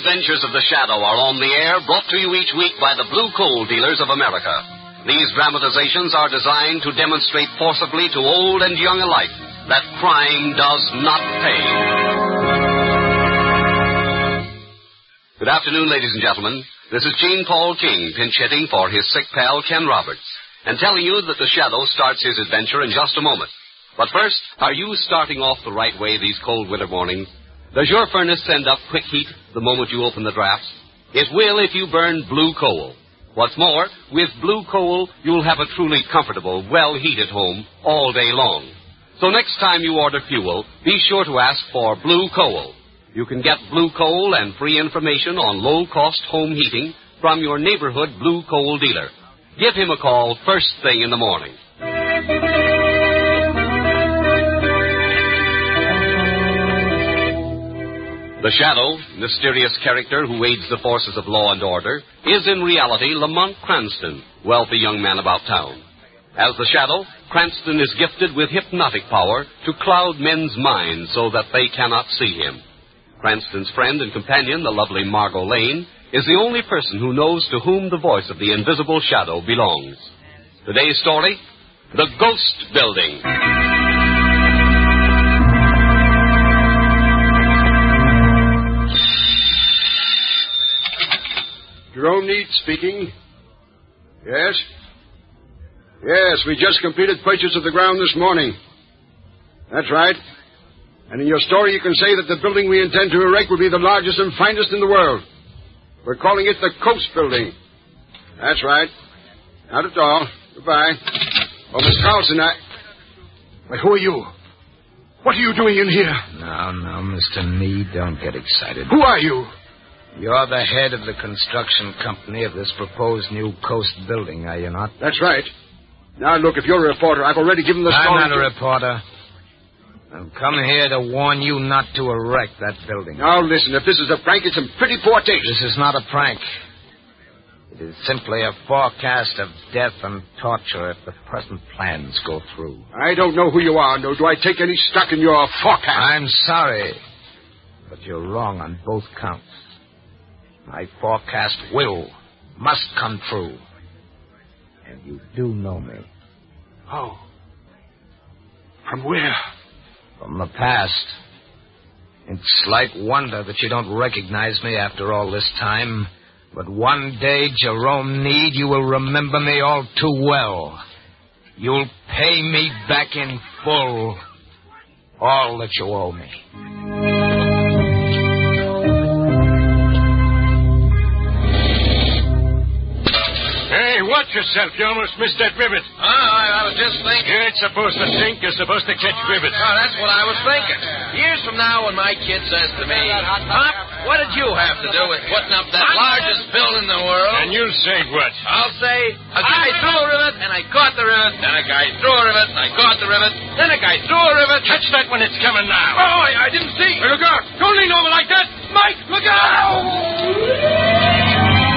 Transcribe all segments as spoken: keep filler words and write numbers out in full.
adventures of the Shadow are on the air, brought to you each week by the Blue Coal Dealers of America. These dramatizations are designed to demonstrate forcibly to old and young alike that crime does not pay. Good afternoon, ladies and gentlemen. This is Gene Paul King, pinch hitting for his sick pal, Ken Roberts, and telling you that the Shadow starts his adventure in just a moment. But first, are you starting off the right way these cold winter mornings? Does your furnace send up quick heat the moment you open the drafts? It will if you burn blue coal. What's more, with blue coal, you'll have a truly comfortable, well-heated home all day long. So next time you order fuel, be sure to ask for blue coal. You can get blue coal and free information on low-cost home heating from your neighborhood blue coal dealer. Give him a call first thing in the morning. The Shadow, mysterious character who aids the forces of law and order, is in reality Lamont Cranston, wealthy young man about town. As the Shadow, Cranston is gifted with hypnotic power to cloud men's minds so that they cannot see him. Cranston's friend and companion, the lovely Margot Lane, is the only person who knows to whom the voice of the invisible Shadow belongs. Today's story, The Ghost Building. Jerome Need speaking. Yes? Yes, we just completed purchase of the ground this morning. That's right. And in your story you can say that the building we intend to erect will be the largest and finest in the world. We're calling it the Coast Building. That's right. Not at all. Goodbye. Oh, Miss Carlson, I... Wait, who are you? What are you doing in here? No, no, Mister Meade, don't get excited. Who are you? You're the head of the construction company of this proposed new Coast Building, are you not? That's right. Now, look, if you're a reporter, I've already given the story... I'm not a reporter. I've come here to warn you not to erect that building. Now, listen, if this is a prank, it's in pretty poor taste. This is not a prank. It is simply a forecast of death and torture if the present plans go through. I don't know who you are, nor do I take any stock in your forecast. I'm sorry, but you're wrong on both counts. My forecast will, must come true. And you do know me. Oh. From where? From the past. It's slight wonder that you don't recognize me after all this time. But one day, Jerome Need, you will remember me all too well. You'll pay me back in full all that you owe me. Hey, watch yourself. You almost missed that rivet. Oh, I, I was just thinking. You ain't supposed to think. You're supposed to catch rivets. Oh, that's what I was thinking. Years from now, when my kid says to me, Pop, what did you have to do with putting up that largest building in the world? And you'll say what? I'll say, a guy threw a rivet, and I caught the rivet. Then a guy threw a rivet, and I caught the rivet. Then a guy threw a rivet. Catch that when it's coming now. Oh, I, I didn't see. Hey, look out. Don't lean over like that. Mike, look out.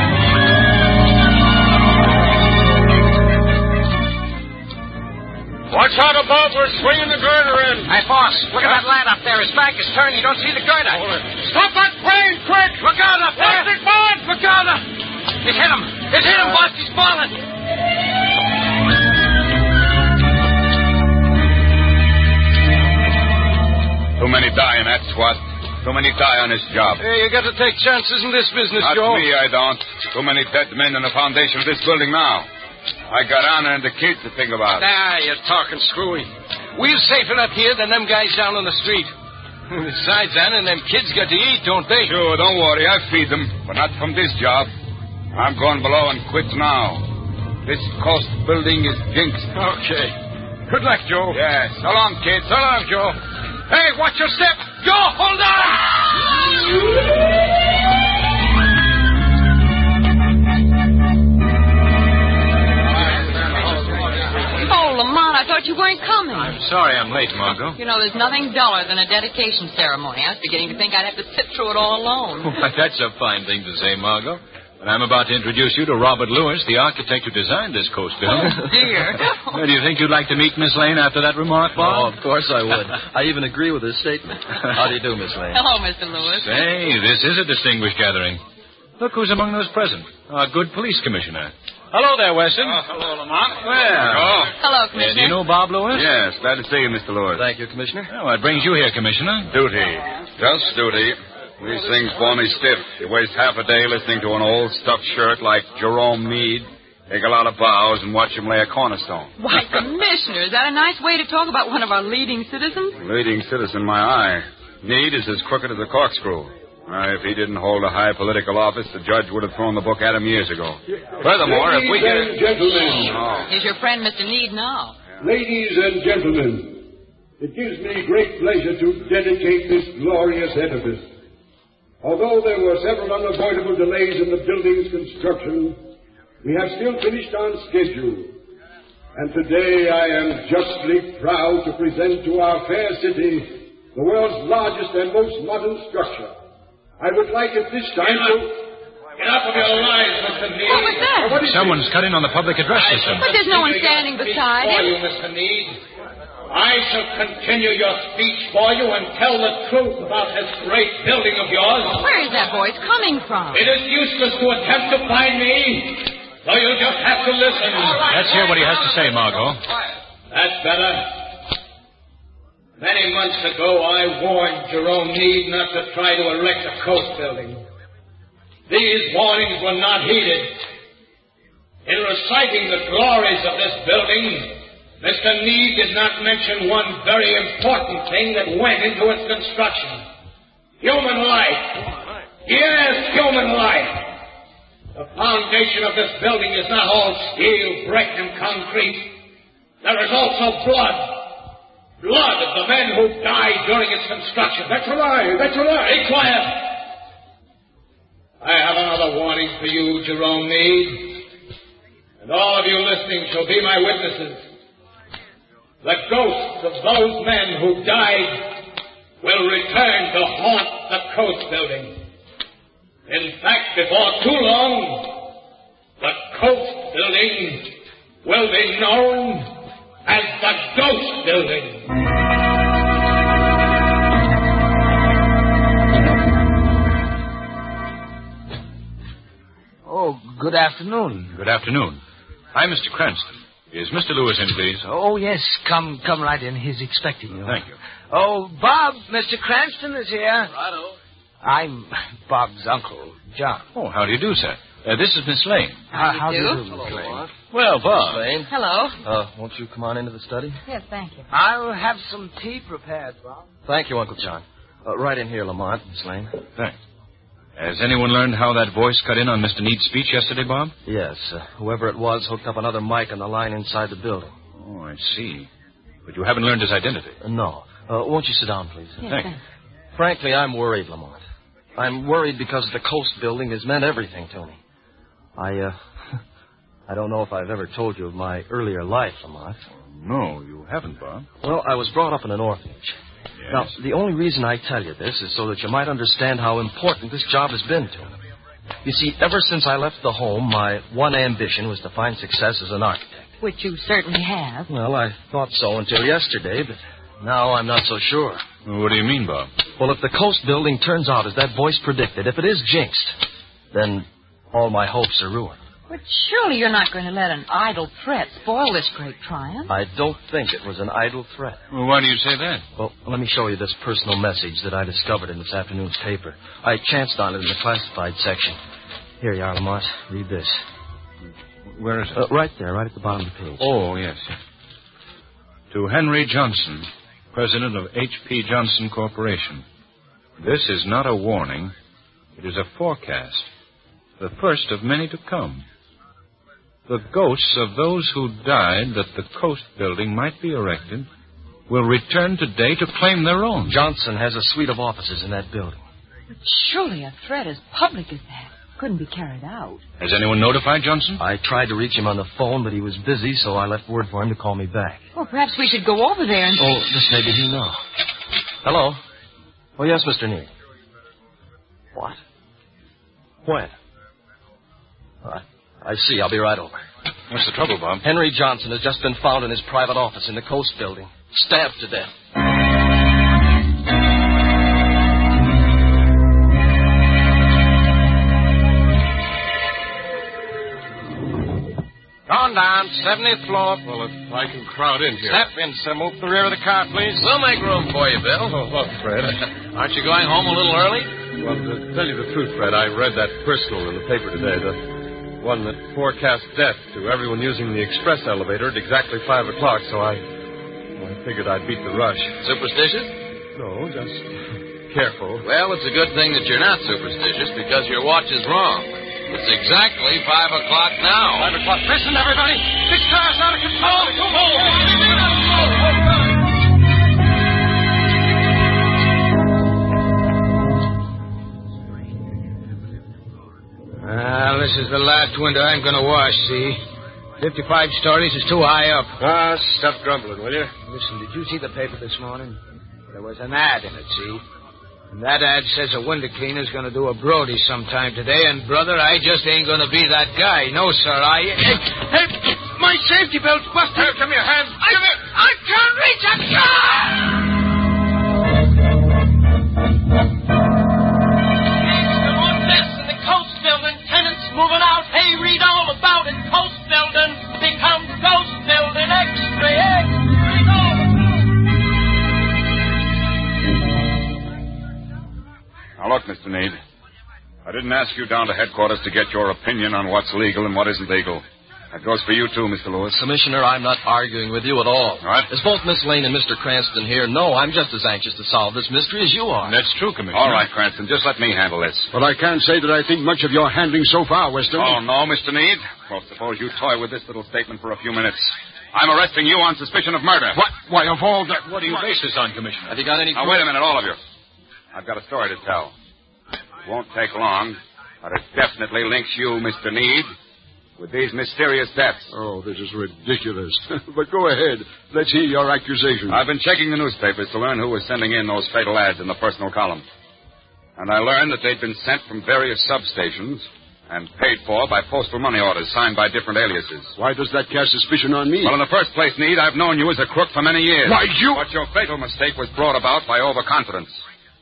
Watch out above. We're swinging the girder in. Hey, boss, look at that lad up there. His back is turned. You don't see the girder. Stop that crane, quick. Look out up there. What's it going? Look out up. It hit him. It hit him, boss. He's falling. Too many dying, that's what. Too many die on this job. Hey, you got to take chances in this business, Not Joe. me, I don't. Too many dead men on the foundation of this building now. I got Anna and the kids to think about. Ah, you're talking screwy. We're safer up here than them guys down on the street. Besides, Anna and them kids got to eat, don't they? Sure, don't worry. I feed them, but not from this job. I'm going below and quit now. This Coast Building is jinxed. Okay. Good luck, Joe. Yes. So long, kids. So long, Joe. Hey, watch your step. Joe, hold on! I thought you weren't coming. I'm sorry I'm late, Margot. You know, there's nothing duller than a dedication ceremony. I was beginning to think I'd have to sit through it all alone. Why, that's a fine thing to say, Margot. And I'm about to introduce you to Robert Lewis, the architect who designed this coast building. Oh, dear. Uh, do you think you'd like to meet Miss Lane after that remark, Bob? Oh, of course I would. I even agree with his statement. How do you do, Miss Lane? Hello, Mister Lewis. Say, this is a distinguished gathering. Look who's among those present. Our good police commissioner. Hello there, Weston. Oh, hello, Lamont. Well. Oh. Hello, Uh, Commissioner. do you know Bob Lewis? Yes, glad to see you, Mister Lewis. Thank you, Commissioner. Oh, what brings you here, Commissioner? Duty. Just duty. These things bore me stiff. You waste half a day listening to an old stuffed shirt like Jerome Meade, take a lot of bows, and watch him lay a cornerstone. Why, Commissioner, is that a nice way to talk about one of our leading citizens? Leading citizen, my eye. Meade is as crooked as a corkscrew. Uh, if he didn't hold a high political office, the judge would have thrown the book at him years ago. Furthermore, if we Ladies get... and gentlemen. Oh. Here's your friend, Mister Need, now. Ladies and gentlemen, it gives me great pleasure to dedicate this glorious edifice. Although there were several unavoidable delays in the building's construction, we have still finished on schedule. And today I am justly proud to present to our fair city the world's largest and most modern structure. I would like at this time to... Get up of your lives, Mister Need. What was that? What is Someone's cut in on the public address system. But there's no one standing beside for him. you, Mister Need. I shall continue your speech for you and tell the truth about this great building of yours. Where is that voice coming from? It is useless to attempt to find me, so you'll just have to listen. Let's hear what he has to say, Margot. That's better. Many months ago, I warned Jerome Meade not to try to erect a coast building. These warnings were not heeded. In reciting the glories of this building, Mister Meade did not mention one very important thing that went into its construction. Human life. Yes, human life. The foundation of this building is not all steel, brick, and concrete. There is also blood. Blood of the men who died during its construction. That's a lie. That's a lie. Be quiet. I have another warning for you, Jerome Meade. And all of you listening shall be my witnesses. The ghosts of those men who died will return to haunt the coast building. In fact, before too long, the coast building will be known as the Ghost Building. Oh, good afternoon. Good afternoon. I'm Mister Cranston. Is Mister Lewis in, please? Oh, yes. Come come right in. He's expecting you. Thank you. Oh, Bob, Mister Cranston is here. Righto. I'm Bob's uncle, John. Oh, how do you do, sir? Uh, this is Miss Lane. How, do how do you you do? do, Miss Lane? Well, Bob. Lane, Hello. uh, won't you come on into the study? Yes, thank you. I'll have some tea prepared, Bob. Thank you, Uncle John. Uh, right in here, Lamont, Miss Lane. Thanks. Has anyone learned how that voice cut in on Mister Need's speech yesterday, Bob? Yes, uh, whoever it was hooked up another mic on the line inside the building. Oh, I see. But you haven't learned his identity. Uh, no. Uh, won't you sit down, please? Yes, Thank thanks. Frankly, I'm worried, Lamont. I'm worried because the coast building has meant everything to me. I, uh, I don't know if I've ever told you of my earlier life, Lamont. No, you haven't, Bob. Well, I was brought up in an orphanage. Yes. Now, the only reason I tell you this is so that you might understand how important this job has been to me. You see, ever since I left the home, my one ambition was to find success as an architect. Which you certainly have. Well, I thought so until yesterday, but now I'm not so sure. What do you mean, Bob? Well, if the coast building turns out as that voice predicted, if it is jinxed, then all my hopes are ruined. But surely you're not going to let an idle threat spoil this great triumph. I don't think it was an idle threat. Well, why do you say that? Well, let me show you this personal message that I discovered in this afternoon's paper. I chanced on it in the classified section. Here you are, Lamont. Read this. Where is it? Uh, right there, right at the bottom of the page. Oh, yes, yes. To Henry Johnson, president of H P. Johnson Corporation. This is not a warning. It is a forecast. The first of many to come. The ghosts of those who died that the coast building might be erected will return today to claim their own. Johnson has a suite of offices in that building. But surely a threat as public as that couldn't be carried out. Has anyone notified Johnson? I tried to reach him on the phone, but he was busy, so I left word for him to call me back. Well, perhaps we should go over there and... Oh, this may be he now. Hello? Oh, yes, Mister Neal. What? When? I, I see. I'll be right over. What's the trouble, Bob? Henry Johnson has just been found in his private office in the Coast Building, stabbed to death. Going down, seventieth floor. Well, if I can crowd in here. Step in, sir. Move to the rear of the car, please. We'll make room for you, Bill. Oh, look, Fred. Aren't you going home a little early? Well, to tell you the truth, Fred, I read that personal in the paper today, the one that forecast death to everyone using the express elevator at exactly five o'clock, so I, I figured I'd beat the rush. Superstitious? No, just careful. Well, it's a good thing that you're not superstitious because your watch is wrong. It's exactly five o'clock now. Five o'clock. Listen, everybody. This car's out of control. Well, this is the last window I'm going to wash, see? Fifty-five stories is too high up. Ah, stop grumbling, will you? Listen, did you see the paper this morning? There was an ad in it, see? And that ad says a window cleaner's going to do a Brody sometime today, and, brother, I just ain't going to be that guy. No, sir, I... Hey, hey, my safety belt's busted. Here, give me a hand. I, I can't reach a car! In the Coast Building, tenants moving out. Hey, read all about it. Coast Building becomes Ghost Building Extra, eh? Read all about it. Now, look, Mister Need, I didn't ask you down to headquarters to get your opinion on what's legal and what isn't legal. That goes for you, too, Mister Lewis. Commissioner, I'm not arguing with you at all. All right. As both Miss Lane and Mister Cranston here know, I'm just as anxious to solve this mystery as you are. That's true, Commissioner. All right, Cranston, just let me handle this. But I can't say that I think much of your handling so far, Weston. Oh, no, Mister Need? Well, suppose you toy with this little statement for a few minutes. I'm arresting you on suspicion of murder. What? Why, of all that... What do you base this on, Commissioner? Have you got any... Now, wait a minute, all of you. I've got a story to tell. It won't take long, but it definitely links you, Mister Need, with these mysterious deaths. Oh, this is ridiculous. But go ahead. Let's hear your accusation. I've been checking the newspapers to learn who was sending in those fatal ads in the personal column. And I learned that they'd been sent from various substations and paid for by postal money orders signed by different aliases. Why does that cast suspicion on me? Well, in the first place, Need, I've known you as a crook for many years. Why, you... But your fatal mistake was brought about by overconfidence.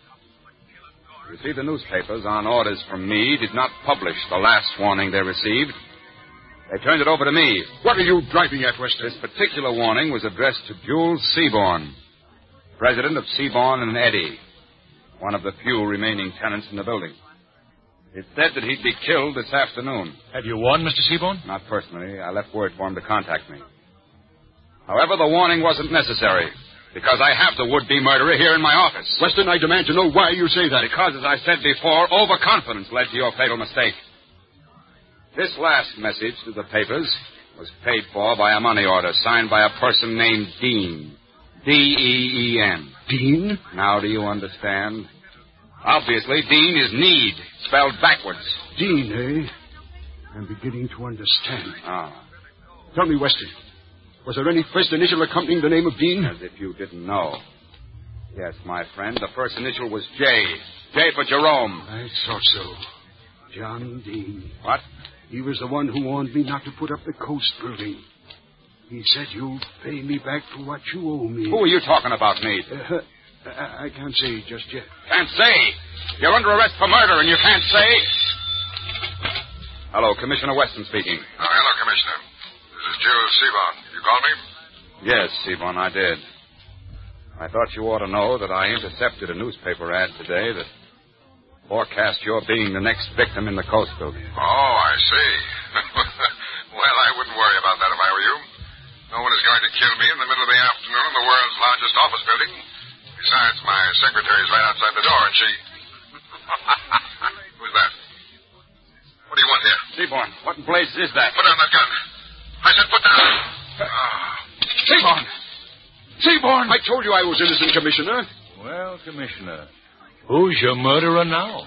You see, the newspapers, on orders from me, did not publish the last warning they received. They turned it over to me. What are you driving at, Weston? This particular warning was addressed to Jules Seaborn, president of Seaborn and Eddy, one of the few remaining tenants in the building. It said that he'd be killed this afternoon. Have you warned Mister Seaborn? Not personally. I left word for him to contact me. However, the warning wasn't necessary, because I have the would-be murderer here in my office. Weston, I demand to know why you say that. Because, as I said before, overconfidence led to your fatal mistake. This last message to the papers was paid for by a money order signed by a person named Dean. D E E N. Dean? Now do you understand? Obviously, Dean is Need, spelled backwards. Dean, eh? I'm beginning to understand. Ah. Tell me, Weston, was there any first initial accompanying the name of Dean? As if you didn't know. Yes, my friend, the first initial was J. J for Jerome. I thought so. John Dean. What? He was the one who warned me not to put up the Coast Building. He said you'll pay me back for what you owe me. Who are you talking about, Need? Uh, I, I can't say just yet. Can't say? You're under arrest for murder and you can't say? Hello, Commissioner Weston speaking. Oh, hello, Commissioner. This is Jules Seaborn. You called me? Yes, Seaborn, I did. I thought you ought to know that I intercepted a newspaper ad today that forecast your being the next victim in the Coast Building. Oh, I see. Well, I wouldn't worry about that if I were you. No one is going to kill me in the middle of the afternoon in the world's largest office building. Besides, my secretary's right outside the door, and she... Who's that? What do you want here? Seaborn, what in blazes is that? Put down that gun. I said put down... Oh. Seaborn! Seaborn! I told you I was innocent, Commissioner. Well, Commissioner, who's your murderer now?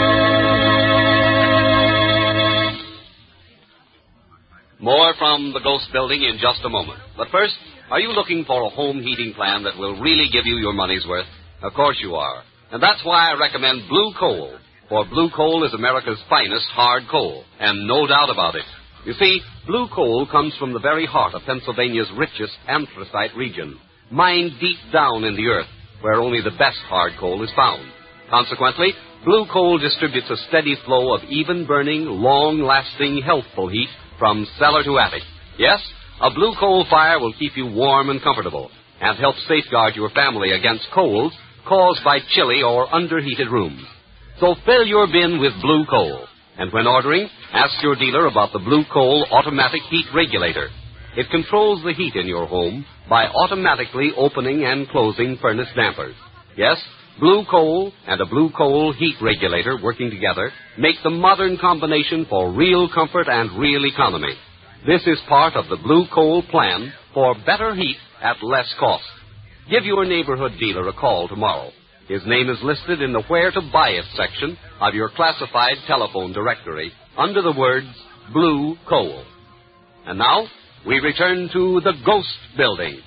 More from the Ghost Ghost Building in just a moment. But first, are you looking for a home heating plan that will really give you your money's worth? Of course you are. And that's why I recommend Blue Coal. For Blue Coal is America's finest hard coal, and no doubt about it. You see, Blue Coal comes from the very heart of Pennsylvania's richest anthracite region, mined deep down in the earth, where only the best hard coal is found. Consequently, Blue Coal distributes a steady flow of even-burning, long-lasting, healthful heat from cellar to attic. Yes, a Blue Coal fire will keep you warm and comfortable and help safeguard your family against colds caused by chilly or underheated rooms. So fill your bin with Blue Coal. And when ordering, ask your dealer about the Blue Coal automatic heat regulator. It controls the heat in your home by automatically opening and closing furnace dampers. Yes, Blue Coal and a Blue Coal heat regulator working together make the modern combination for real comfort and real economy. This is part of the Blue Coal plan for better heat at less cost. Give your neighborhood dealer a call tomorrow. His name is listed in the Where to Buy It section of your classified telephone directory under the words Blue Coal. And now, we return to the Ghost Building.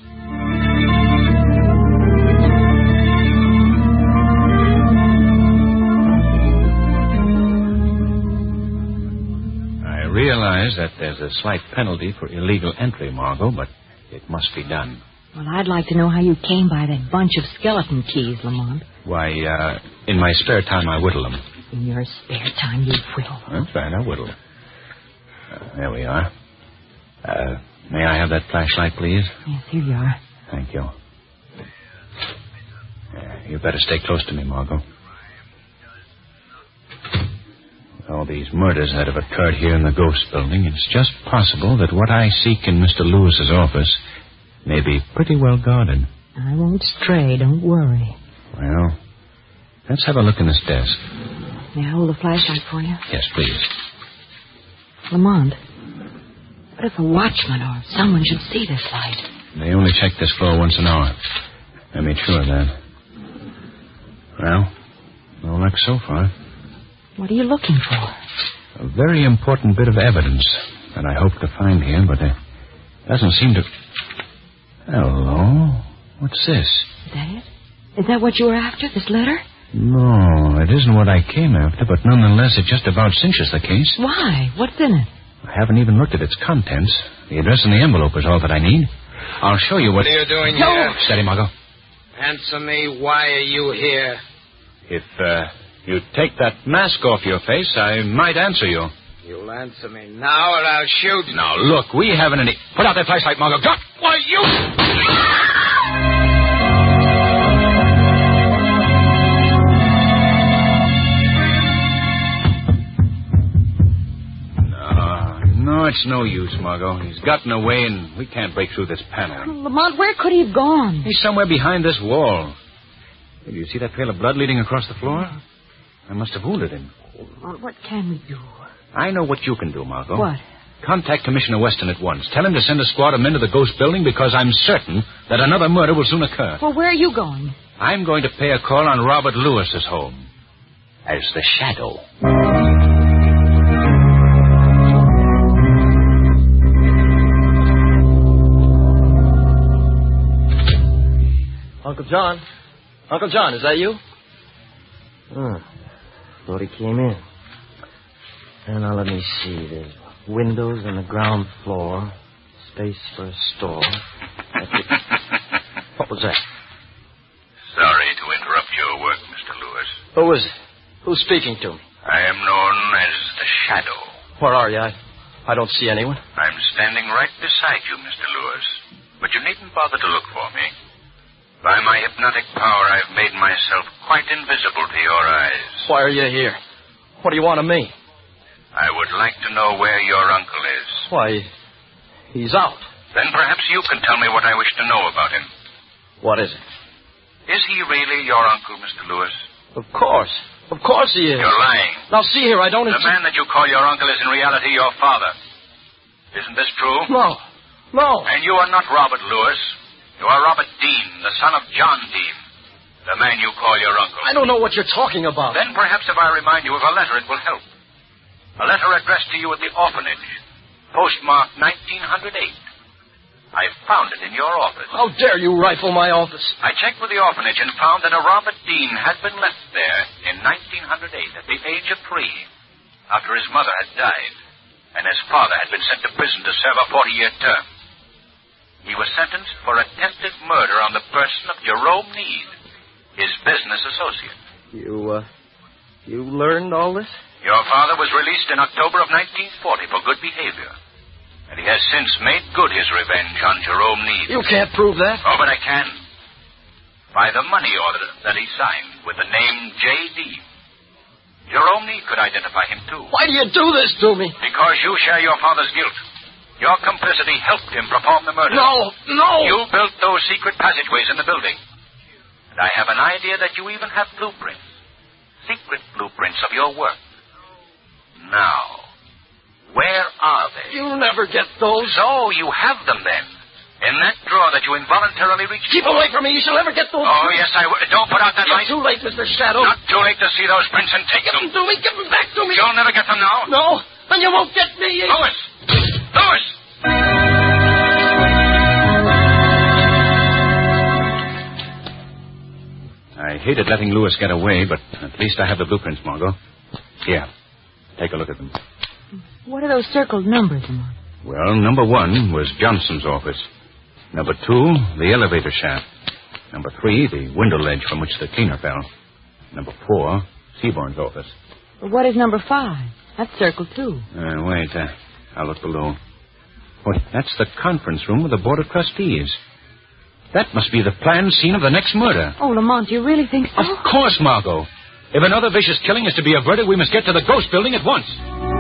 I realize that there's a slight penalty for illegal entry, Margot, but it must be done. Well, I'd like to know how you came by that bunch of skeleton keys, Lamont. Why, uh, in my spare time, I whittle them. In your spare time, you whittle. That's right, I whittle. Uh, there we are. Uh, may I have that flashlight, please? Yes, here you are. Thank you. Uh, you better stay close to me, Margot. With all these murders that have occurred here in the Ghost Building, it's just possible that what I seek in Mister Lewis's office may be pretty well guarded. I won't stray, don't worry. Well, let's have a look in this desk. May I hold the flashlight for you? Yes, please. Lamont, what if a watchman or someone should see this light? They only check this floor once an hour. I made sure of that. Well, no luck so far. What are you looking for? A very important bit of evidence that I hope to find here, but it doesn't seem to... Hello? What's this? Is that it? Is that what you were after, this letter? No, it isn't what I came after, but nonetheless it just about cinches the case. Why? What's in it? I haven't even looked at its contents. The address in the envelope is all that I need. I'll show you what... What are you doing no. here? Steady, Margot. Answer me, why are you here? If, uh, you take that mask off your face, I might answer you. You'll answer me now or I'll shoot. Now, look, we haven't any... Put out that flashlight, Margot. Go! Why, you... No, it's no use, Margot. He's gotten away, and we can't break through this panel. Lamont, where could he have gone? He's somewhere behind this wall. Do you see that trail of blood leading across the floor? I must have wounded him. Well, what can we do? I know what you can do, Margot. What? Contact Commissioner Weston at once. Tell him to send a squad of men to the Ghost Building because I'm certain that another murder will soon occur. Well, where are you going? I'm going to pay a call on Robert Lewis's home as the Shadow. Uncle John? Uncle John, is that you? Oh, thought he came in. And now let me see. There's windows on the ground floor. Space for a store. That's it. What was that? Sorry to interrupt your work, Mister Lewis. Who is it? Who's speaking to me? I am known as the Shadow. Where are you? I, I don't see anyone. I'm standing right beside you, Mister Lewis. But you needn't bother to look for me. By my hypnotic power, I've made myself quite invisible to your eyes. Why are you here? What do you want of me? I would like to know where your uncle is. Why, he's out. Then perhaps you can tell me what I wish to know about him. What is it? Is he really your uncle, Mister Lewis? Of course. Of course he is. You're lying. Now, see here, I don't... The man that you call your uncle is in reality your father. Isn't this true? No. No. And you are not Robert Lewis. You are Robert Dean, the son of John Dean, the man you call your uncle. I don't know what you're talking about. Then perhaps if I remind you of a letter, it will help. A letter addressed to you at the orphanage. postmarked nineteen oh eight. I found it in your office. How dare you rifle my office? I checked with the orphanage and found that a Robert Dean had been left there in nineteen oh eight at the age of three, after his mother had died, and his father had been sent to prison to serve a forty-year term. He was sentenced for attempted murder on the person of Jerome Need, his business associate. You, uh, you learned all this? Your father was released in October of nineteen forty for good behavior. And he has since made good his revenge on Jerome Need. You can't prove that. Oh, but I can. By the money order that he signed with the name J D. Jerome Need could identify him, too. Why do you do this to me? Because you share your father's guilt. Your complicity helped him perform the murder. No, no! You built those secret passageways in the building. And I have an idea that you even have blueprints. Secret blueprints of your work. Now, where are they? You'll never get those. So, you have them then. In that drawer that you involuntarily reached. Keep away from me. You shall never get those. Oh, yes, I will. Don't put out that You're light. too late, Mister Shadow. Not too late to see those prints and take Give them. them to me. Give them back to me. You'll never get them now. No, and you won't get me. Louis! Louis! I hated letting Lewis get away, but at least I have the blueprints, Margot. Here, take a look at them. What are those circled numbers, Lamont? Well, number one was Johnson's office. Number two, the elevator shaft. Number three, the window ledge from which the cleaner fell. Number four, Seaborn's office. Well, what is number five? That's circled, too. Uh, wait, uh, I'll look below. Wait, that's the conference room of the Board of Trustees. That must be the planned scene of the next murder. Oh, Lamont, you really think so? Of course, Margot. If another vicious killing is to be averted, we must get to the ghost building at once.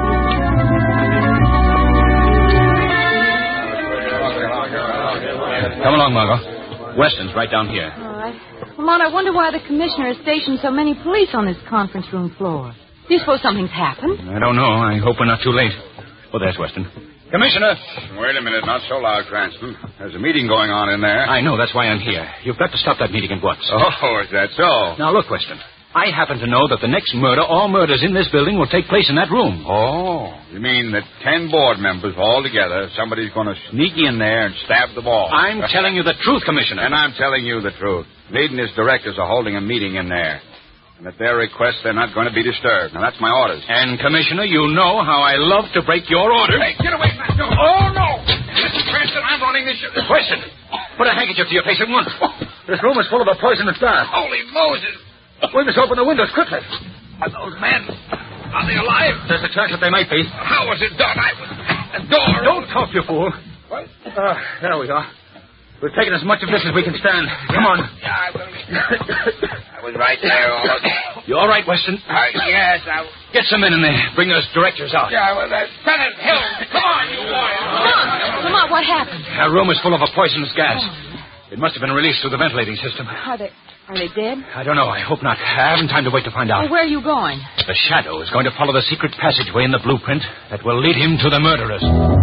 Come along, Margot. Weston's right down here. All right. Lamont, I wonder why the commissioner has stationed so many police on this conference room floor. Do you suppose something's happened? I don't know. I hope we're not too late. Oh, there's Weston. Commissioner! Wait a minute. Not so loud, Cranston. There's a meeting going on in there. I know. That's why I'm here. You've got to stop that meeting at once. Oh, is that so? Now, look, Weston. I happen to know that the next murder, all murders in this building, will take place in that room. Oh, you mean that ten board members all together, somebody's going to sneak in there and stab the ball? I'm telling you the truth, Commissioner. And I'm telling you the truth. Meade and his directors are holding a meeting in there. And at their request, they're not going to be disturbed. Now, that's my orders. And, Commissioner, you know how I love to break your orders. Hey, get away from that door. Oh, no! Mister Cranston, I'm running this show. Weston, put a handkerchief to your face at once. This room is full of a poisonous gas. Holy Moses! We must open the windows quickly. Are those men? Are they alive? There's a chance that they might be. How was it done? I was... The door... Don't talk, you fool. What? Uh, there we are. We've taken as much of this as we can stand. Come on. Yeah, I will. I was right there, all of it. You all right, Weston? Uh, yes, I... Get some men in there. Bring those directors out. Yeah, well, uh, Senate Hill. Come on, you boys. Lamont, Lamont, what happened? Our room is full of a poisonous gas. It must have been released through the ventilating system. Are they... Are they dead? I don't know. I hope not. I haven't time to wait to find out. Well, where are you going? The Shadow is going to follow the secret passageway in the blueprint that will lead him to the murderers.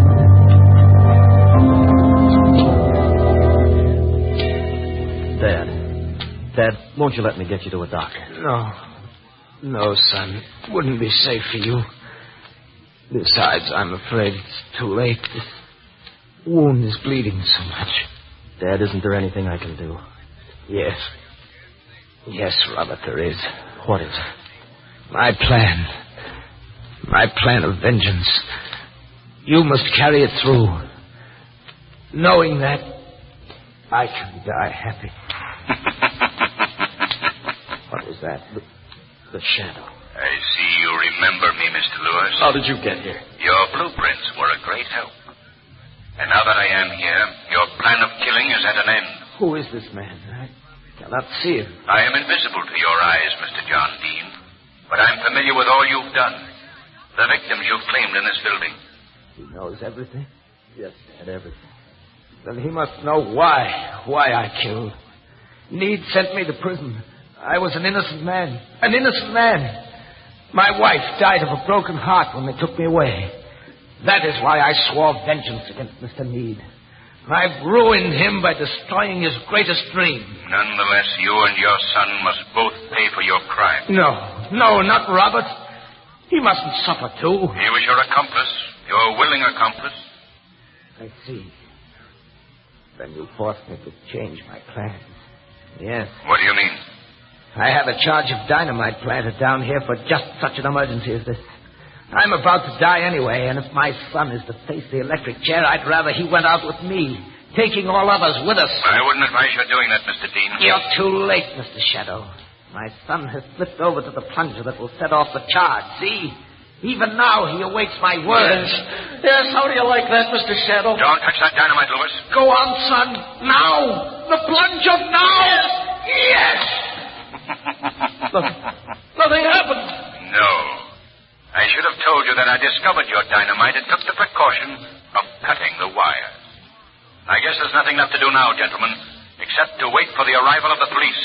Dad. Dad, won't you let me get you to a doctor? No. No, son. It wouldn't be safe for you. Besides, I'm afraid it's too late. This wound is bleeding so much. Dad, isn't there anything I can do? Yes. Yes, Robert, there is. What is it? My plan. My plan of vengeance. You must carry it through. Knowing that, I can die happy. What was that? The, the Shadow. I see you remember me, Mister Lewis. How did you get here? Your blueprints were a great help. And now that I am here, your plan of killing is at an end. Who is this man? I cannot see him. I am invisible to your eyes, Mister John Dean. But I'm familiar with all you've done. The victims you've claimed in this building. He knows everything? Yes, Dad, everything. Then he must know why. Why I killed. Need sent me to prison. I was an innocent man. An innocent man. My wife died of a broken heart when they took me away. That is why I swore vengeance against Mister Meade. I've ruined him by destroying his greatest dream. Nonetheless, you and your son must both pay for your crime. No, no, not Robert. He mustn't suffer, too. He was your accomplice, Your willing accomplice? I see. Then you forced me to change my plans. Yes. What do you mean? I have a charge of dynamite planted down here for just such an emergency as this. I'm about to die anyway, and if my son is to face the electric chair, I'd rather he went out with me, taking all others with us. I wouldn't advise you doing that, Mister Dean. You're too late, Mister Shadow. My son has slipped over to the plunger that will set off the charge. See? Even now, he awaits my words. Yes. Yes, how do you like that, Mister Shadow? Don't touch that dynamite, Lewis. Go on, son. Now. The plunger now. Yes. Nothing, nothing happened. No. I should have told you that I discovered your dynamite and took the precaution of cutting the wire. I guess there's nothing left to do now, gentlemen, except to wait for the arrival of the police.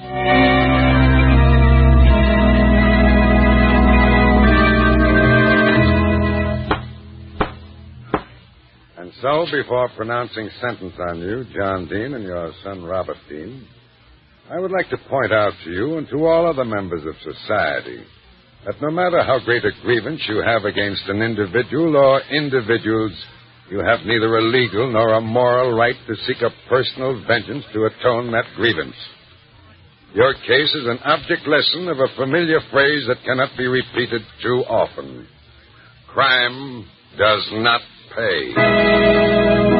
And so, before pronouncing sentence on you, John Dean, and your son Robert Dean, I would like to point out to you and to all other members of society that no matter how great a grievance you have against an individual or individuals, you have neither a legal nor a moral right to seek a personal vengeance to atone that grievance. Your case is an object lesson of a familiar phrase that cannot be repeated too often. Crime does not pay.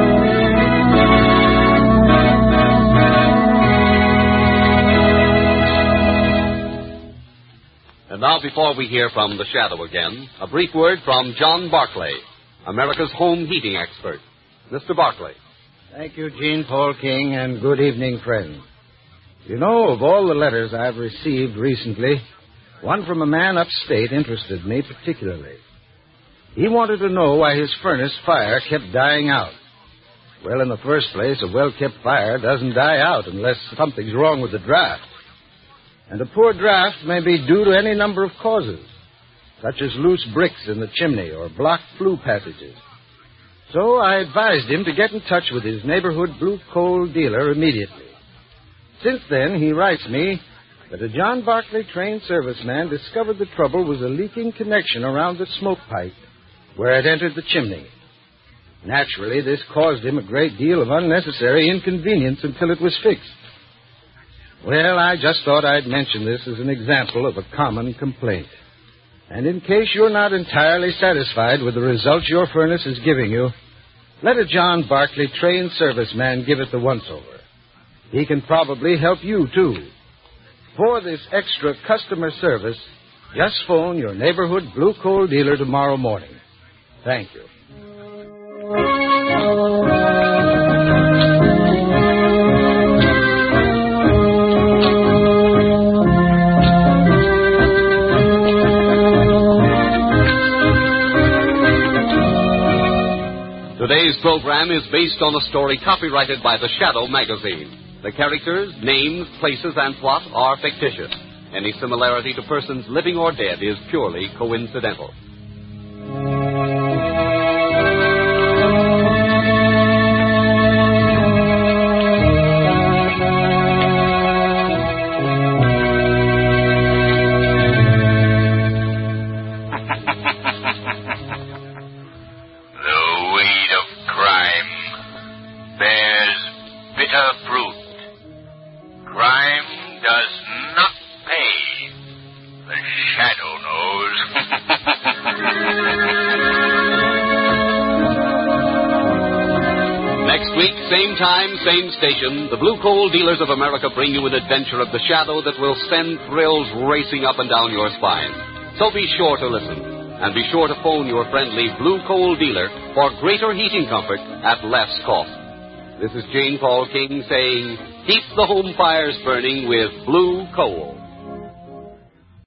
And now, before we hear from the Shadow again, a brief word from John Barclay, America's home heating expert. Mister Barclay. Thank you, Jean Paul King, and good evening, friends. You know, of all the letters I've received recently, one from a man upstate interested me particularly. He wanted to know why his furnace fire kept dying out. Well, in the first place, a well-kept fire doesn't die out unless something's wrong with the draft. And a poor draft may be due to any number of causes, such as loose bricks in the chimney or blocked flue passages. So I advised him to get in touch with his neighborhood blue coal dealer immediately. Since then, he writes me that a John Barclay trained serviceman discovered the trouble was a leaking connection around the smoke pipe where it entered the chimney. Naturally, this caused him a great deal of unnecessary inconvenience until it was fixed. Well, I just thought I'd mention this as an example of a common complaint. And in case you're not entirely satisfied with the results your furnace is giving you, let a John Barclay trained serviceman give it the once-over. He can probably help you, too. For this extra customer service, just phone your neighborhood blue coal dealer tomorrow morning. Thank you. Today's program is based on a story copyrighted by The Shadow magazine. The characters, names, places, and plot are fictitious. Any similarity to persons living or dead is purely coincidental. Same time, same station, the Blue Coal Dealers of America bring you an adventure of the Shadow that will send thrills racing up and down your spine. So be sure to listen, and be sure to phone your friendly Blue Coal dealer for greater heating comfort at less cost. This is Jane Paul King saying, keep the home fires burning with Blue Coal.